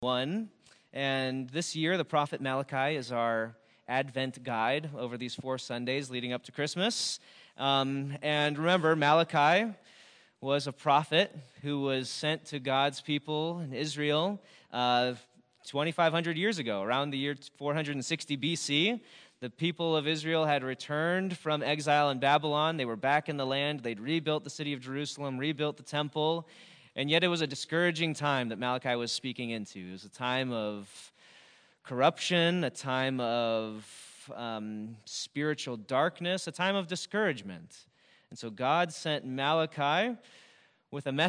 1. And this year, the prophet Malachi is our Advent guide over these 4 Sundays leading up to Christmas. And remember, Malachi was a prophet who was sent to God's people in Israel 2,500 years ago, around the year 460 BC. The people of Israel had returned from exile in Babylon. They were back in the land. They'd rebuilt the city of Jerusalem, rebuilt the temple. And yet it was a discouraging time that Malachi was speaking into. It was a time of corruption, a time of spiritual darkness, a time of discouragement. And so God sent Malachi with a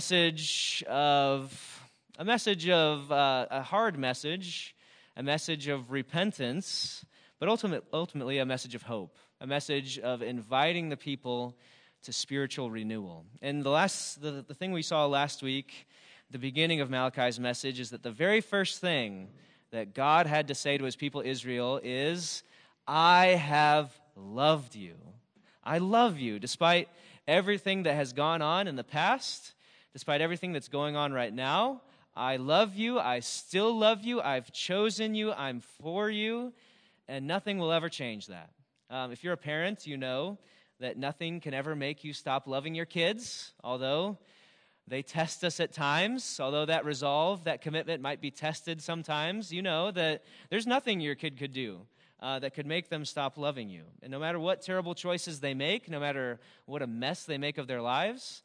hard message, a message of repentance, but ultimately a message of hope, a message of inviting the people to spiritual renewal. And the thing we saw last week, the beginning of Malachi's message, is that the very first thing that God had to say to his people Israel is, I have loved you. I love you. Despite everything that has gone on in the past, despite everything that's going on right now, I love you. I still love you. I've chosen you. I'm for you. And nothing will ever change that. If you're a parent, you know that nothing can ever make you stop loving your kids, although they test us at times, although that resolve, that commitment might be tested sometimes. You know that there's nothing your kid could do that could make them stop loving you. And no matter what terrible choices they make, no matter what a mess they make of their lives,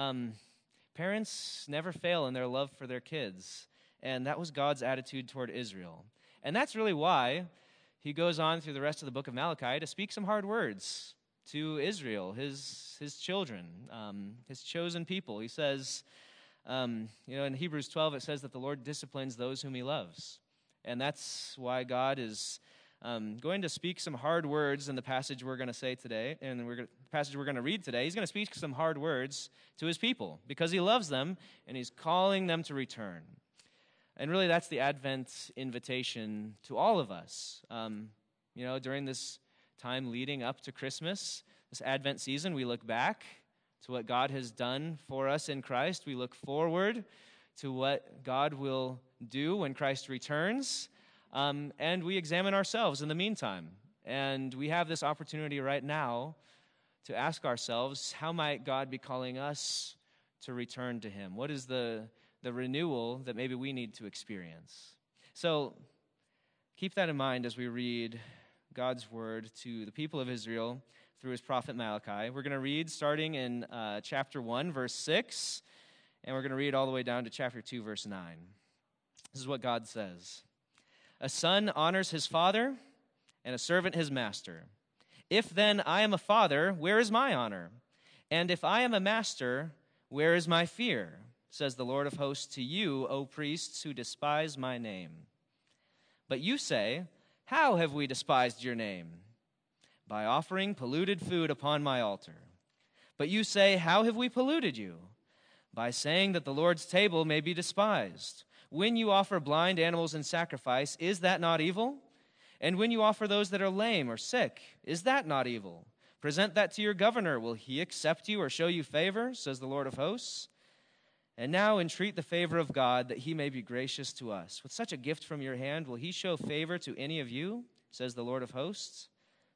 parents never fail in their love for their kids. And that was God's attitude toward Israel. And that's really why he goes on through the rest of the book of Malachi to speak some hard words to Israel, his children, his chosen people. He says, in Hebrews 12, it says that the Lord disciplines those whom he loves. And that's why God is going to speak some hard words in the passage we're going to say today, and the passage we're going to read today. He's going to speak some hard words to his people because he loves them, and he's calling them to return. And really, that's the Advent invitation to all of us. During this time leading up to Christmas, this Advent season, we look back to what God has done for us in Christ. We look forward to what God will do when Christ returns, and we examine ourselves in the meantime. And we have this opportunity right now to ask ourselves, how might God be calling us to return to him? What is the renewal that maybe we need to experience? So keep that in mind as we read God's word to the people of Israel through his prophet Malachi. We're going to read starting in chapter 1, verse 6, and we're going to read all the way down to chapter 2, verse 9. This is what God says. A son honors his father, and a servant his master. If then I am a father, where is my honor? And if I am a master, where is my fear? Says the Lord of hosts to you, O priests who despise my name. But you say, how have we despised your name? By offering polluted food upon my altar. But you say, how have we polluted you? By saying that the Lord's table may be despised. When you offer blind animals in sacrifice, is that not evil? And when you offer those that are lame or sick, is that not evil? Present that to your governor. Will he accept you or show you favor? Says the Lord of hosts. And now entreat the favor of God, that he may be gracious to us. With such a gift from your hand, will he show favor to any of you? Says the Lord of hosts.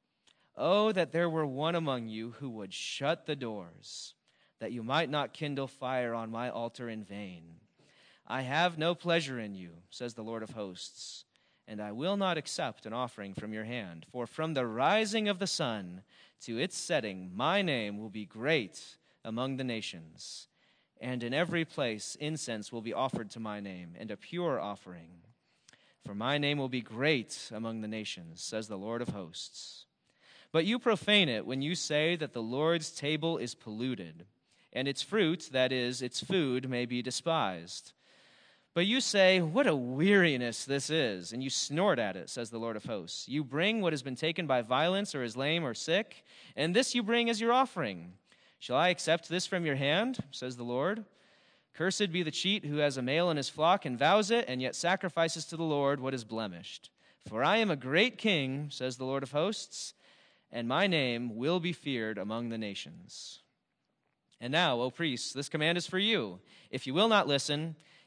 Oh, that there were one among you who would shut the doors, that you might not kindle fire on my altar in vain. I have no pleasure in you, says the Lord of hosts, and I will not accept an offering from your hand. For from the rising of the sun to its setting, my name will be great among the nations. And in every place incense will be offered to my name, and a pure offering. For my name will be great among the nations, says the Lord of hosts. But you profane it when you say that the Lord's table is polluted, and its fruit, that is, its food, may be despised. But you say, what a weariness this is, and you snort at it, says the Lord of hosts. You bring what has been taken by violence or is lame or sick, and this you bring as your offering. Shall I accept this from your hand, says the Lord? Cursed be the cheat who has a male in his flock and vows it, and yet sacrifices to the Lord what is blemished. For I am a great king, says the Lord of hosts, and my name will be feared among the nations. And now, O priests, this command is for you. If you will not listen,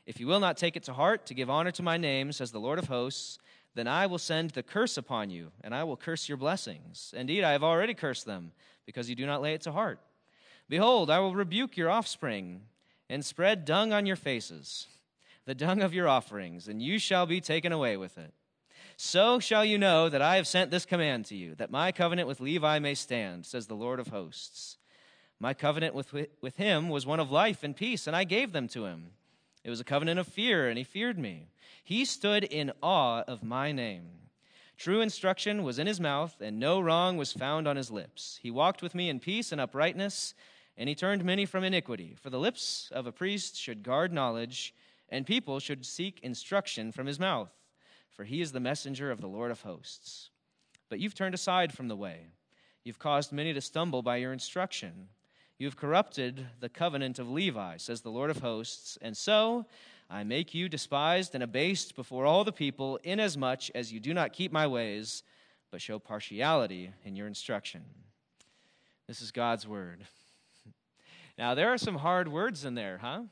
If you will not take it to heart to give honor to my name, says the Lord of hosts, then I will send the curse upon you, and I will curse your blessings. Indeed, I have already cursed them, because you do not lay it to heart. Behold, I will rebuke your offspring, and spread dung on your faces, the dung of your offerings, and you shall be taken away with it. So shall you know that I have sent this command to you, that my covenant with Levi may stand, says the Lord of hosts. My covenant with him was one of life and peace, and I gave them to him. It was a covenant of fear, and he feared me. He stood in awe of my name. True instruction was in his mouth, and no wrong was found on his lips. He walked with me in peace and uprightness, and he turned many from iniquity. For the lips of a priest should guard knowledge, and people should seek instruction from his mouth. For he is the messenger of the Lord of hosts. But you've turned aside from the way. You've caused many to stumble by your instruction. You have corrupted the covenant of Levi, says the Lord of hosts, and so I make you despised and abased before all the people, inasmuch as you do not keep my ways, but show partiality in your instruction. This is God's word. Now, there are some hard words in there, huh?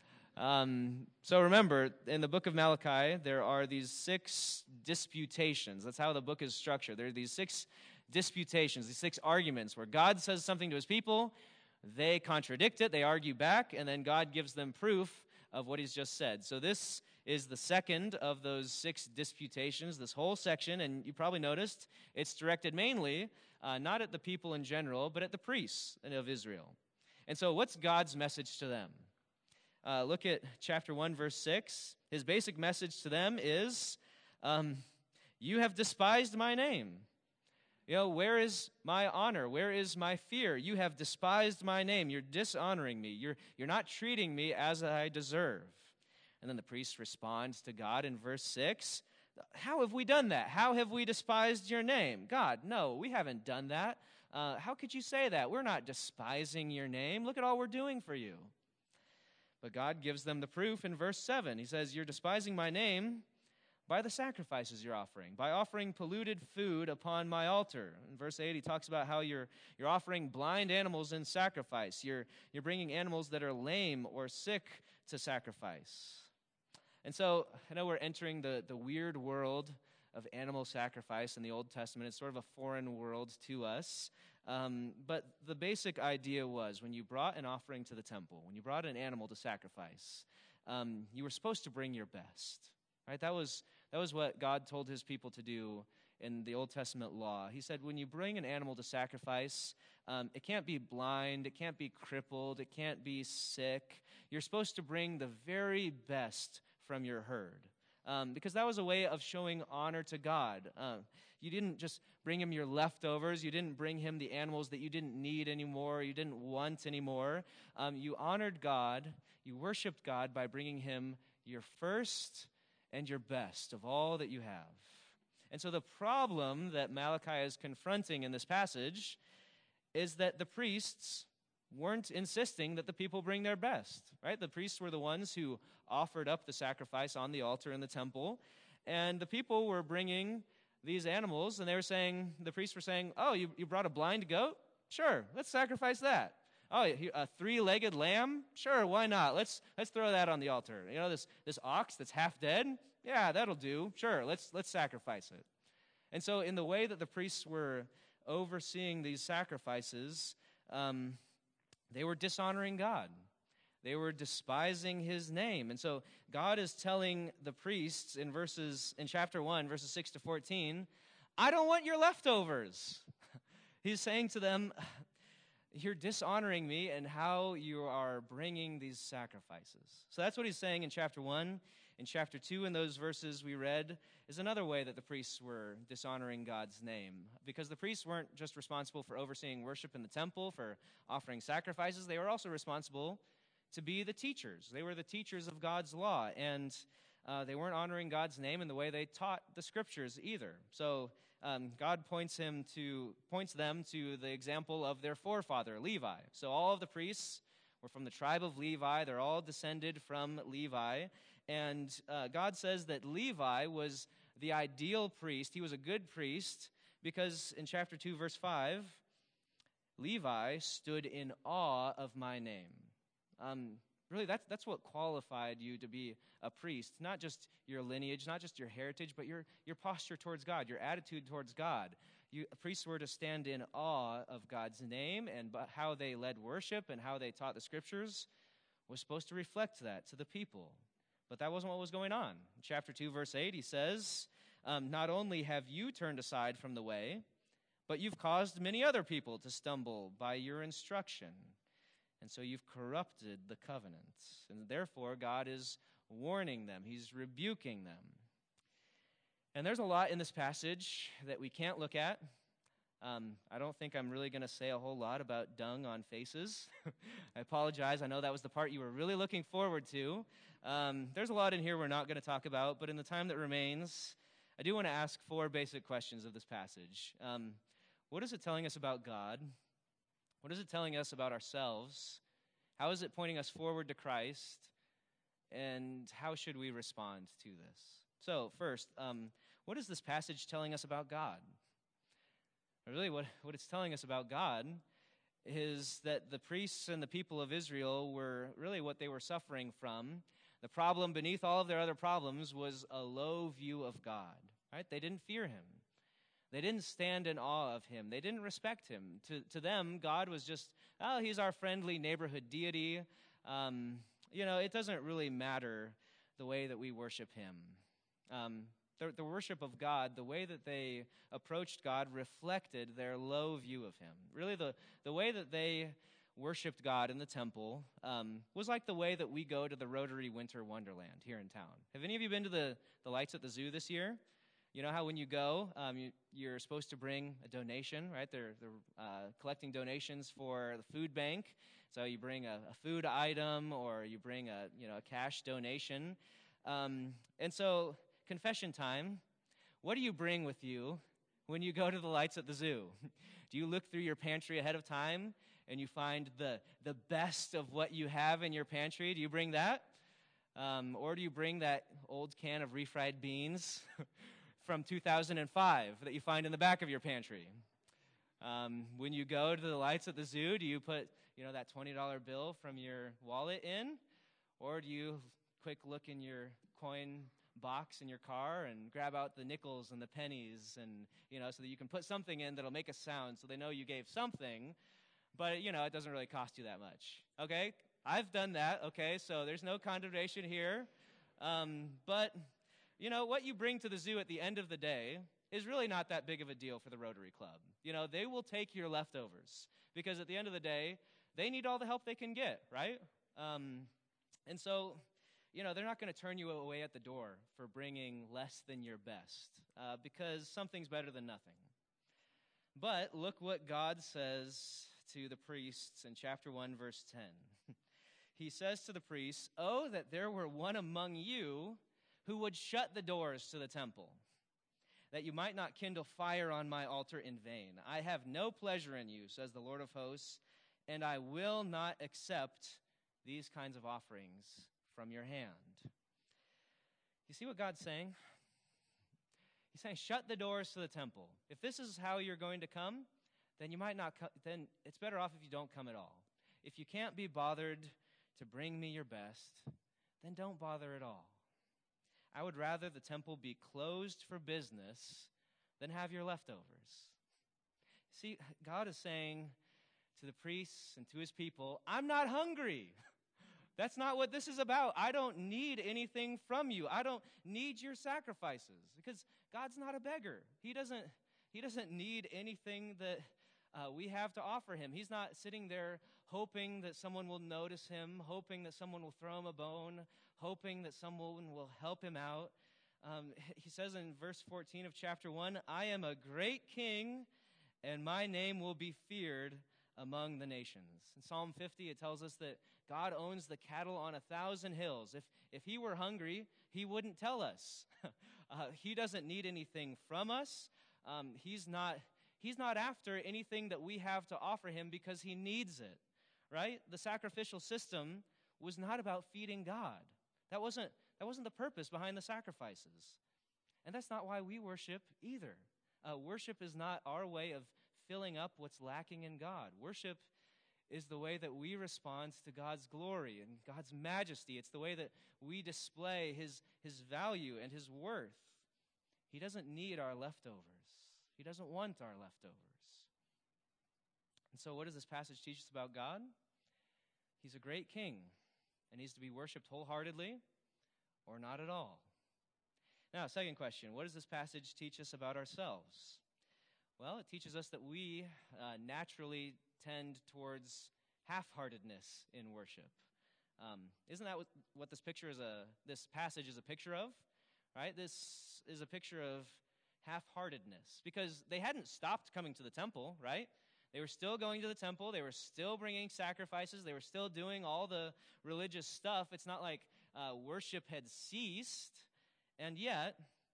So remember, in the book of Malachi, there are these 6 disputations. That's how the book is structured. There are these 6 disputations, these 6 arguments where God says something to his people, they contradict it, they argue back, and then God gives them proof of what he's just said. So this is the second of those 6 disputations, this whole section, and you probably noticed it's directed mainly not at the people in general, but at the priests of Israel. And so what's God's message to them? Look at chapter 1, verse 6. His basic message to them is, you have despised my name. You know, where is my honor? Where is my fear? You have despised my name. You're dishonoring me. You're not treating me as I deserve. And then the priest responds to God in verse 6. How have we done that? How have we despised your name? God, no, we haven't done that. How could you say that? We're not despising your name. Look at all we're doing for you. But God gives them the proof in verse 7. He says, you're despising my name by the sacrifices you're offering, by offering polluted food upon my altar. In verse 8, he talks about how you're offering blind animals in sacrifice. You're bringing animals that are lame or sick to sacrifice. And so I know we're entering the weird world of animal sacrifice in the Old Testament. It's sort of a foreign world to us. But the basic idea was when you brought an offering to the temple, when you brought an animal to sacrifice, you were supposed to bring your best. Right? That was what God told his people to do in the Old Testament law. He said, when you bring an animal to sacrifice, it can't be blind, it can't be crippled, it can't be sick. You're supposed to bring the very best from your herd, because that was a way of showing honor to God. You didn't just bring him your leftovers. You didn't bring him the animals that you didn't need anymore, you didn't want anymore. You honored God, you worshiped God by bringing him your first and your best of all that you have. And so the problem that Malachi is confronting in this passage is that the priests weren't insisting that the people bring their best, right? The priests were the ones who offered up the sacrifice on the altar in the temple, and the people were bringing these animals, and the priests were saying, oh, you brought a blind goat? Sure, let's sacrifice that. Oh, a 3-legged lamb? Sure, why not? Let's throw that on the altar. You know, this ox that's half dead? Yeah, that'll do. Sure, let's sacrifice it. And so in the way that the priests were overseeing these sacrifices, they were dishonoring God. They were despising his name. And so God is telling the priests in chapter 1, verses 6 to 14, I don't want your leftovers. He's saying to them, you're dishonoring me and how you are bringing these sacrifices. So that's what he's saying in chapter 1. In chapter 2, in those verses we read, is another way that the priests were dishonoring God's name. Because the priests weren't just responsible for overseeing worship in the temple, for offering sacrifices. They were also responsible to be the teachers. They were the teachers of God's law. And they weren't honoring God's name in the way they taught the scriptures either. So God points them to the example of their forefather, Levi. So all of the priests were from the tribe of Levi. They're all descended from Levi. And God says that Levi was the ideal priest. He was a good priest because in chapter 2, verse 5, Levi stood in awe of my name. Really, that's what qualified you to be a priest. Not just your lineage, not just your heritage, but your posture towards God, your attitude towards God. Priests were to stand in awe of God's name, and how they led worship and how they taught the scriptures was supposed to reflect that to the people. But that wasn't what was going on. In chapter 2, verse 8, he says, not only have you turned aside from the way, but you've caused many other people to stumble by your instruction. And so you've corrupted the covenant. And therefore, God is warning them. He's rebuking them. And there's a lot in this passage that we can't look at. I don't think I'm really going to say a whole lot about dung on faces. I apologize. I know that was the part you were really looking forward to. There's a lot in here we're not going to talk about, but in the time that remains, I do want to ask 4 basic questions of this passage. What is it telling us about God? What is it telling us about ourselves? How is it pointing us forward to Christ? And how should we respond to this? So, first, what is this passage telling us about God? Really, what it's telling us about God is that the priests and the people of Israel were really what they were suffering from. The problem beneath all of their other problems was a low view of God. Right? They didn't fear him. They didn't stand in awe of him. They didn't respect him. To them, God was just, he's our friendly neighborhood deity. It doesn't really matter the way that we worship him. The worship of God, the way that they approached God reflected their low view of him. Really, the way that they worshiped God in the temple was like the way that we go to the Rotary Winter Wonderland here in town. Have any of you been to the lights at the zoo this year? You know how when you go, you're supposed to bring a donation, right? They're collecting donations for the food bank. So you bring a food item or you bring a cash donation. And so confession time, what do you bring with you when you go to the lights at the zoo? Do you look through your pantry ahead of time and you find the best of what you have in your pantry? Do you bring that? Or do you bring that old can of refried beans from 2005 that you find in the back of your pantry? When you go to the lights at the zoo, do you put that $20 bill from your wallet in? Or do you quick look in your coin box in your car and grab out the nickels and the pennies and so that you can put something in that'll make a sound so they know you gave something, but it doesn't really cost you that much? Okay, I've done that. Okay, so there's no condemnation here, but what you bring to the zoo at the end of the day is really not that big of a deal for the Rotary Club. They will take your leftovers because at the end of the day they need all the help they can get, right? And so they're not going to turn you away at the door for bringing less than your best because something's better than nothing. But look what God says to the priests in chapter 1, verse 10. He says to the priests, "Oh, that there were one among you who would shut the doors to the temple, that you might not kindle fire on my altar in vain. I have no pleasure in you, says the Lord of hosts, and I will not accept these kinds of offerings from your hand." You see what God's saying? He's saying, shut the doors to the temple. If this is how you're going to come, then you might not come, then it's better off if you don't come at all. If you can't be bothered to bring me your best, then don't bother at all. I would rather the temple be closed for business than have your leftovers. See, God is saying to the priests and to his people, I'm not hungry. That's not what this is about. I don't need anything from you. I don't need your sacrifices because God's not a beggar. He doesn't need anything that we have to offer him. He's not sitting there hoping that someone will notice him, hoping that someone will throw him a bone, hoping that someone will help him out. He says in verse 14 of chapter 1, I am a great king, and my name will be feared among the nations. In Psalm 50, it tells us that God owns the cattle on 1,000 hills. If he were hungry, he wouldn't tell us. He doesn't need anything from us. He's not after anything that we have to offer him because he needs it, right? The sacrificial system was not about feeding God. That wasn't the purpose behind the sacrifices. And that's not why we worship either. Worship is not our way of filling up what's lacking in God. Worship is the way that we respond to God's glory and God's majesty. It's the way that we display his value and his worth. He doesn't need our leftovers. He doesn't want our leftovers. And so what does this passage teach us about God? He's a great king and needs to be worshiped wholeheartedly or not at all. Now, second question, what does this passage teach us about ourselves? Well, it teaches us that we naturally tend towards half-heartedness in worship. Isn't that what this passage is a picture of? Right? This is a picture of half-heartedness because they hadn't stopped coming to the temple, right? They were still going to the temple. They were still bringing sacrifices. They were still doing all the religious stuff. It's not like worship had ceased, and yet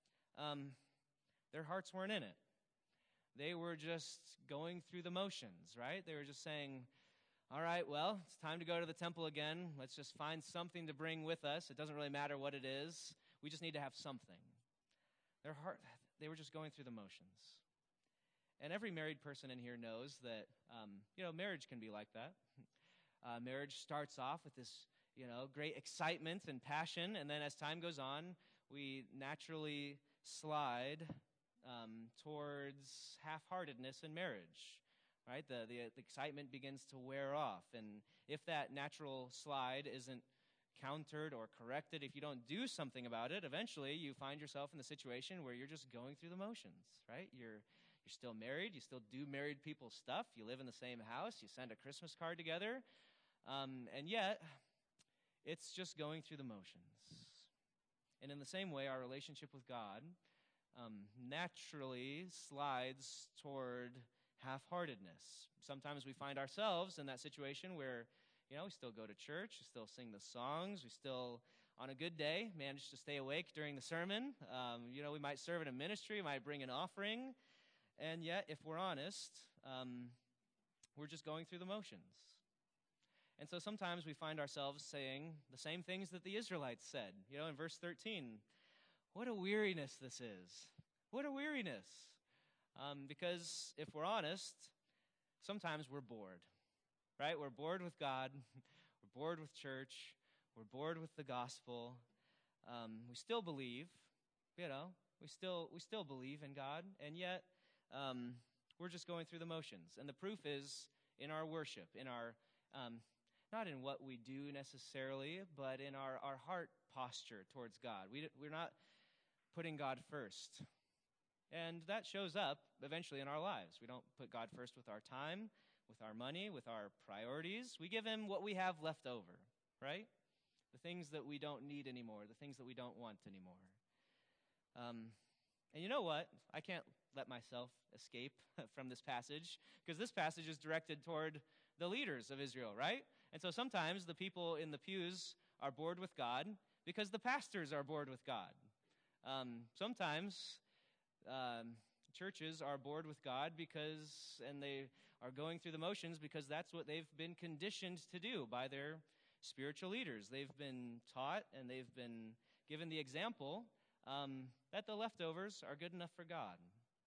their hearts weren't in it. They were just going through the motions, right? They were just saying, all right, well, it's time to go to the temple again. Let's just find something to bring with us. It doesn't really matter what it is. We just need to have something. They were just going through the motions. And every married person in here knows that, marriage can be like that. Marriage starts off with this, great excitement and passion, and then as time goes on, we naturally slide towards half-heartedness in marriage, right? The excitement begins to wear off, and if that natural slide isn't countered or corrected, if you don't do something about it, eventually you find yourself in the situation where you're just going through the motions, right? You're still married, you still do married people stuff, you live in the same house, you send a Christmas card together, and yet it's just going through the motions. And in the same way, our relationship with God naturally slides toward half-heartedness. Sometimes we find ourselves in that situation where, we still go to church, we still sing the songs, we still, on a good day, manage to stay awake during the sermon. We might serve in a ministry, we might bring an offering, and yet, if we're honest, we're just going through the motions. And so sometimes we find ourselves saying the same things that the Israelites said. In verse 13, what a weariness this is. What a weariness. Because if we're honest, sometimes we're bored, right? We're bored with God. We're bored with church. We're bored with the gospel. We still believe, we still believe in God, and yet we're just going through the motions. And the proof is in our worship, in our, not in what we do necessarily, but in our heart posture towards God. We're not putting God first. And that shows up eventually in our lives. We don't put God first with our time, with our money, with our priorities. We give him what we have left over, right? The things that we don't need anymore, the things that we don't want anymore. And you know what? I can't let myself escape from this passage, because this passage is directed toward the leaders of Israel, right? And so sometimes the people in the pews are bored with God because the pastors are bored with God. Sometimes churches are bored with God and they are going through the motions because that's what they've been conditioned to do by their spiritual leaders. They've been taught and they've been given the example that the leftovers are good enough for God.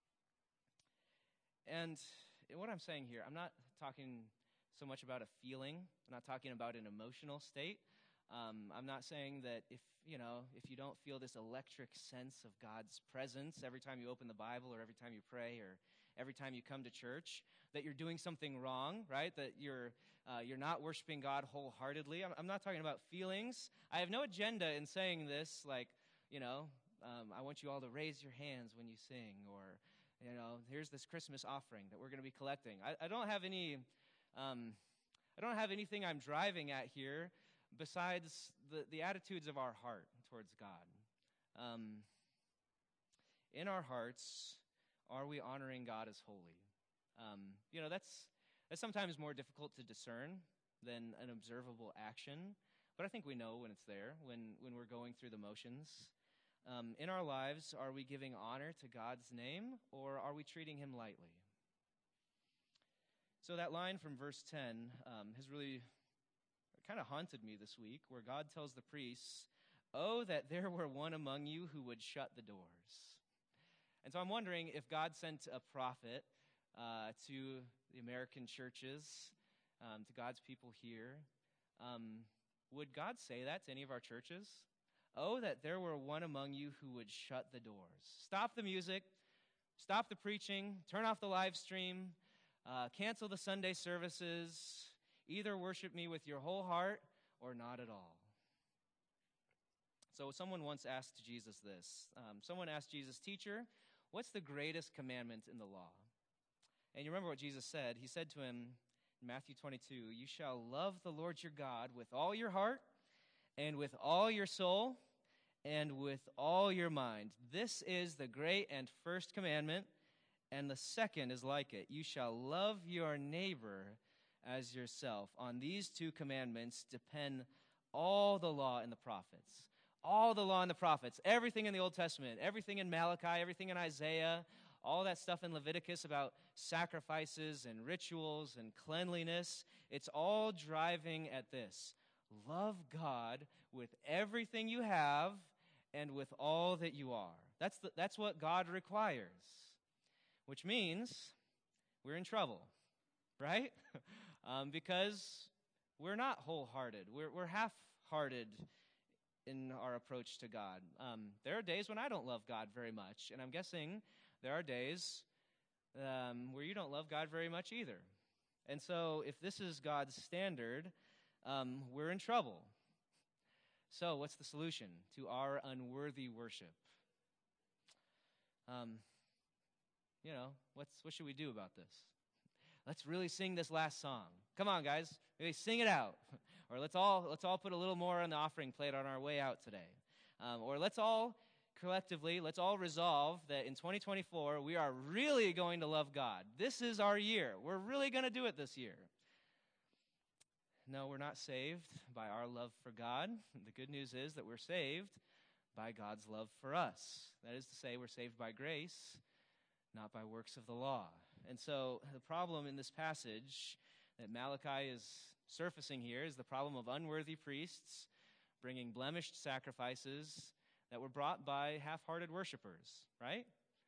And what I'm saying here, I'm not talking so much about a feeling. I'm not talking about an emotional state. I'm not saying that if you don't feel this electric sense of God's presence every time you open the Bible or every time you pray or every time you come to church, that you're doing something wrong, right? That you're not worshiping God wholeheartedly. I'm not talking about feelings. I have no agenda in saying this, like, I want you all to raise your hands when you sing, or, here's this Christmas offering that we're going to be collecting. I don't have anything I'm driving at here besides the attitudes of our heart towards God. In our hearts, are we honoring God as holy? That's sometimes more difficult to discern than an observable action, but I think we know when it's there, when we're going through the motions. In our lives, are we giving honor to God's name, or are we treating him lightly? So that line from verse 10 has really kind of haunted me this week, where God tells the priests, "Oh, that there were one among you who would shut the doors." And so I'm wondering if God sent a prophet to the American churches to God's people here. Would God say that to any of our churches? Oh, that there were one among you who would shut the doors. Stop the music, stop the preaching, turn off the live stream, cancel the Sunday services. Either worship me with your whole heart or not at all. So someone once asked Jesus this. Someone asked Jesus, "Teacher, what's the greatest commandment in the law?" And you remember what Jesus said. He said to him in Matthew 22, "You shall love the Lord your God with all your heart and with all your soul and with all your mind. This is the great and first commandment, and the second is like it. You shall love your neighbor as yourself. On these two commandments depend all the law and the prophets." All the law and the prophets, everything in the Old Testament, everything in Malachi, everything in Isaiah, all that stuff in Leviticus about sacrifices and rituals and cleanliness, it's all driving at this. Love God with everything you have and with all that you are. That's what God requires, which means we're in trouble, right? Because we're not wholehearted. We're half-hearted in our approach to God. There are days when I don't love God very much, and I'm guessing there are days where you don't love God very much either. And so if this is God's standard, we're in trouble. So what's the solution to our unworthy worship? What should we do about this? Let's really sing this last song. Come on, guys. Maybe sing it out. Or let's all put a little more on the offering plate on our way out today. Or let's all resolve that in 2024, we are really going to love God. This is our year. We're really going to do it this year. No, we're not saved by our love for God. The good news is that we're saved by God's love for us. That is to say, we're saved by grace, not by works of the law. And so the problem in this passage that Malachi is surfacing here is the problem of unworthy priests bringing blemished sacrifices that were brought by half-hearted worshipers, right?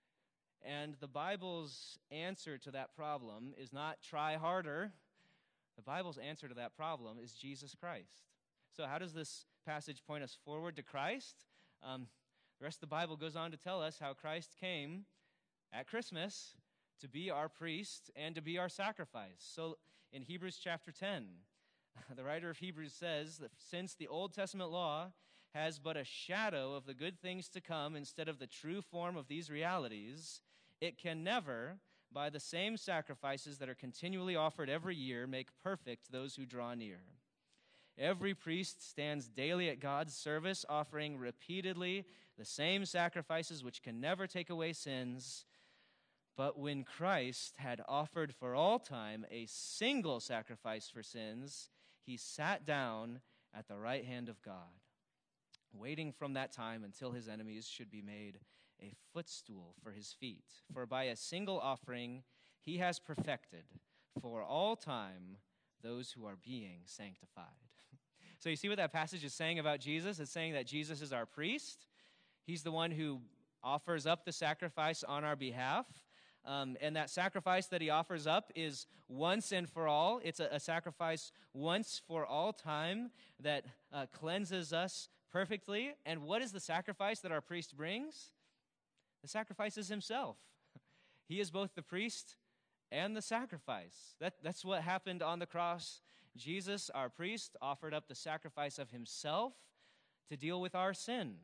And the Bible's answer to that problem is not try harder. The Bible's answer to that problem is Jesus Christ. So how does this passage point us forward to Christ? The rest of the Bible goes on to tell us how Christ came at Christmas to be our priest and to be our sacrifice. So in Hebrews chapter 10, the writer of Hebrews says that since the Old Testament law has but a shadow of the good things to come instead of the true form of these realities, it can never, by the same sacrifices that are continually offered every year, make perfect those who draw near. Every priest stands daily at God's service, offering repeatedly the same sacrifices which can never take away sins. But when Christ had offered for all time a single sacrifice for sins, he sat down at the right hand of God, waiting from that time until his enemies should be made a footstool for his feet. For by a single offering he has perfected for all time those who are being sanctified. So you see what that passage is saying about Jesus? It's saying that Jesus is our priest. He's the one who offers up the sacrifice on our behalf. And that sacrifice that he offers up is once and for all. It's a sacrifice once for all time that cleanses us perfectly. And what is the sacrifice that our priest brings? The sacrifice is himself. He is both the priest and the sacrifice. That's what happened on the cross. Jesus, our priest, offered up the sacrifice of himself to deal with our sin.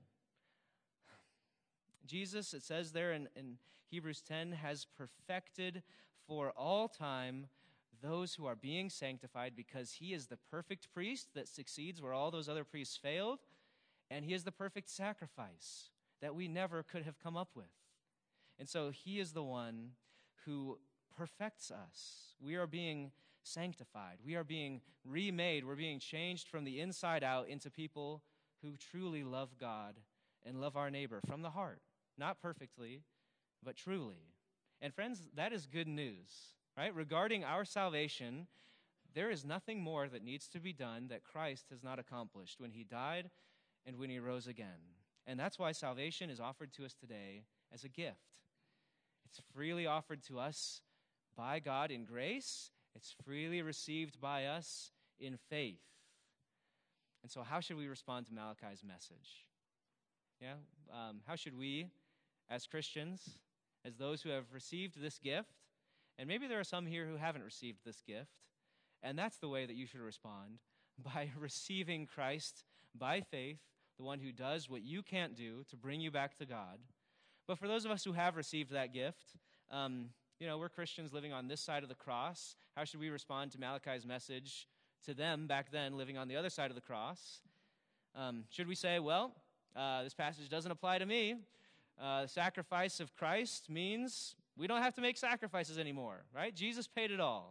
Jesus, it says there in Hebrews 10, has perfected for all time those who are being sanctified because he is the perfect priest that succeeds where all those other priests failed, and he is the perfect sacrifice that we never could have come up with. And so he is the one who perfects us. We are being sanctified. We are being remade. We're being changed from the inside out into people who truly love God and love our neighbor from the heart. Not perfectly, but truly. And friends, that is good news, right? Regarding our salvation, there is nothing more that needs to be done that Christ has not accomplished when he died and when he rose again. And that's why salvation is offered to us today as a gift. It's freely offered to us by God in grace, It's freely received by us in faith. And so how should we respond to Malachi's message? Yeah, how should we, as Christians, as those who have received this gift, and maybe there are some here who haven't received this gift, and that's the way that you should respond, by receiving Christ by faith, the one who does what you can't do to bring you back to God. But for those of us who have received that gift, we're Christians living on this side of the cross. How should we respond to Malachi's message to them back then living on the other side of the cross? Should we say, well, this passage doesn't apply to me. The sacrifice of Christ means we don't have to make sacrifices anymore, right? Jesus paid it all.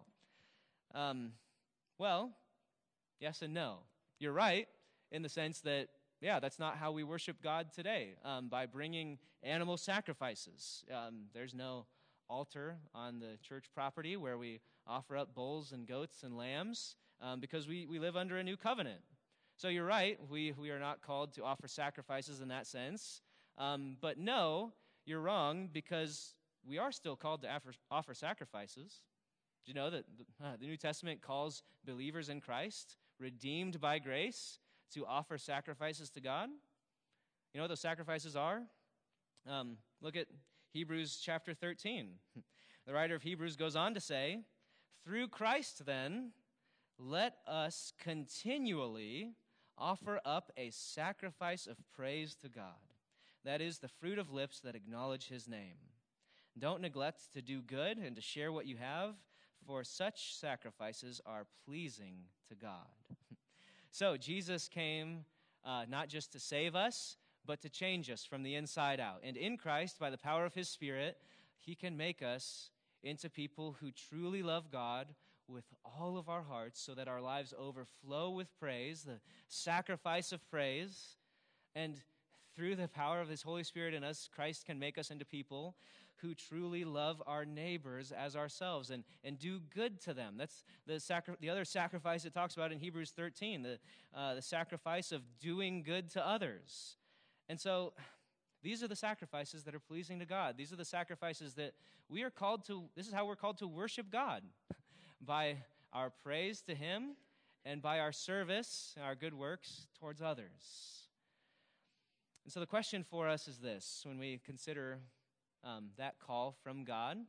Well, yes and no. You're right in the sense that, that's not how we worship God today, by bringing animal sacrifices. There's no altar on the church property where we offer up bulls and goats and lambs because we live under a new covenant. So you're right, we are not called to offer sacrifices in that sense. But no, you're wrong, because we are still called to offer sacrifices. Do you know that the New Testament calls believers in Christ, redeemed by grace, to offer sacrifices to God? You know what those sacrifices are? Look at Hebrews chapter 13. The writer of Hebrews goes on to say, "Through Christ, then, let us continually offer up a sacrifice of praise to God. That is the fruit of lips that acknowledge his name. Don't neglect to do good and to share what you have, for such sacrifices are pleasing to God." So Jesus came not just to save us, but to change us from the inside out. And in Christ, by the power of his Spirit, he can make us into people who truly love God with all of our hearts, so that our lives overflow with praise, the sacrifice of praise. And through the power of his Holy Spirit in us, Christ can make us into people who truly love our neighbors as ourselves and do good to them. That's the other sacrifice it talks about in Hebrews 13, the sacrifice of doing good to others. And so these are the sacrifices that are pleasing to God. These are the sacrifices that we are called to. This is how we're called to worship God, by our praise to him and by our service and our good works towards others. And so the question for us is this: when we consider that call from God,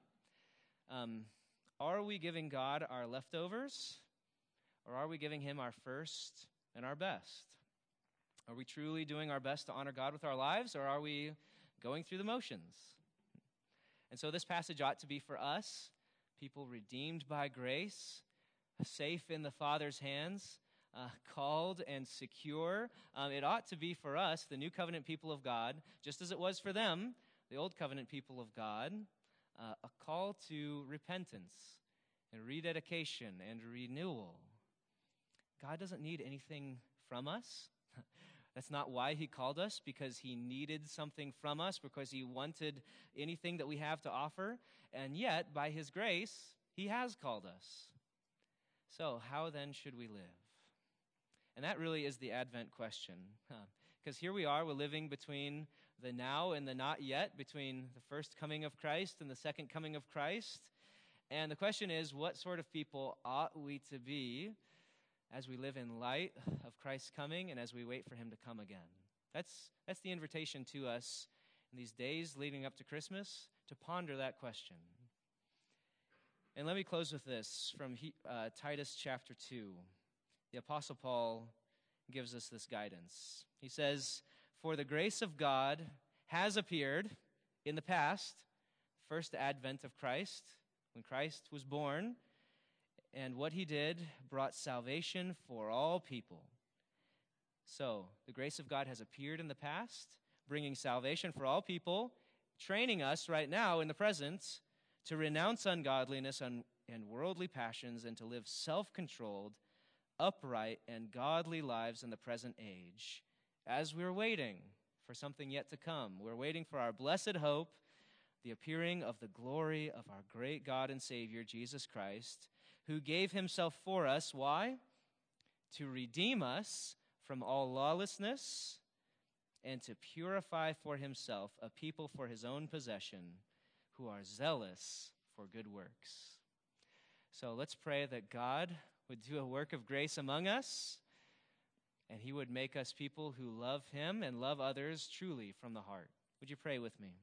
are we giving God our leftovers, or are we giving him our first and our best? Are we truly doing our best to honor God with our lives, or are we going through the motions? And so this passage ought to be for us, people redeemed by grace, safe in the Father's hands, called and secure. It ought to be for us, the new covenant people of God, just as it was for them, the old covenant people of God, a call to repentance and rededication and renewal. God doesn't need anything from us. That's not why he called us, because he needed something from us, because he wanted anything that we have to offer. And yet, by his grace, he has called us. So how then should we live? And that really is the Advent question. Because here we are, we're living between the now and the not yet, between the first coming of Christ and the second coming of Christ. And the question is, what sort of people ought we to be as we live in light of Christ's coming and as we wait for him to come again? That's the invitation to us in these days leading up to Christmas, to ponder that question. And let me close with this from Titus chapter 2. The Apostle Paul gives us this guidance. He says, "For the grace of God has appeared in the past," first advent of Christ, when Christ was born, "and what he did brought salvation for all people." So, the grace of God has appeared in the past, bringing salvation for all people, training us right now in the present to renounce ungodliness and worldly passions and to live self-controlled, upright, and godly lives in the present age, as we're waiting for something yet to come. We're waiting for our blessed hope, the appearing of the glory of our great God and Savior, Jesus Christ, who gave himself for us. Why? To redeem us from all lawlessness and to purify for himself a people for his own possession who are zealous for good works. So let's pray that God would do a work of grace among us, and he would make us people who love him and love others truly from the heart. Would you pray with me?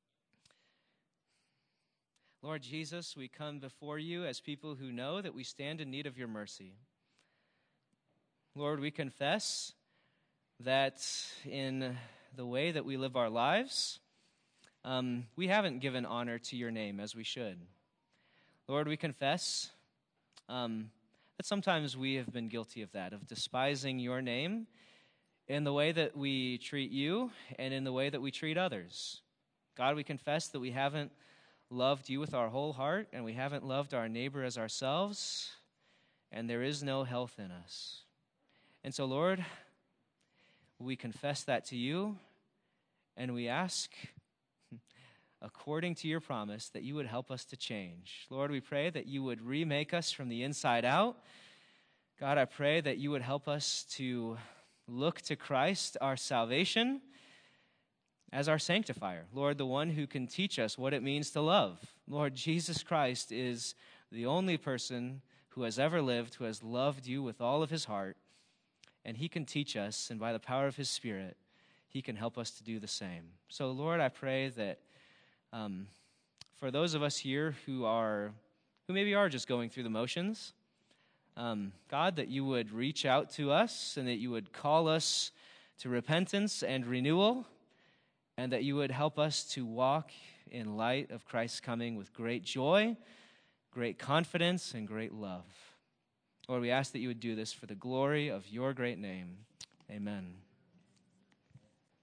Lord Jesus, we come before you as people who know that we stand in need of your mercy. Lord, we confess that in the way that we live our lives, we haven't given honor to your name as we should. Lord, we confess that sometimes we have been guilty of that, of despising your name in the way that we treat you and in the way that we treat others. God, we confess that we haven't loved you with our whole heart, and we haven't loved our neighbor as ourselves, and there is no health in us. And so, Lord, we confess that to you, and we ask, according to your promise, that you would help us to change. Lord, we pray that you would remake us from the inside out. God, I pray that you would help us to look to Christ, our salvation, as our sanctifier. Lord, the one who can teach us what it means to love. Lord, Jesus Christ is the only person who has ever lived, who has loved you with all of his heart, and he can teach us, and by the power of his Spirit, he can help us to do the same. So, Lord, I pray that for those of us here who maybe are just going through the motions, God, that you would reach out to us and that you would call us to repentance and renewal, and that you would help us to walk in light of Christ's coming with great joy, great confidence, and great love. Lord, we ask that you would do this for the glory of your great name. Amen.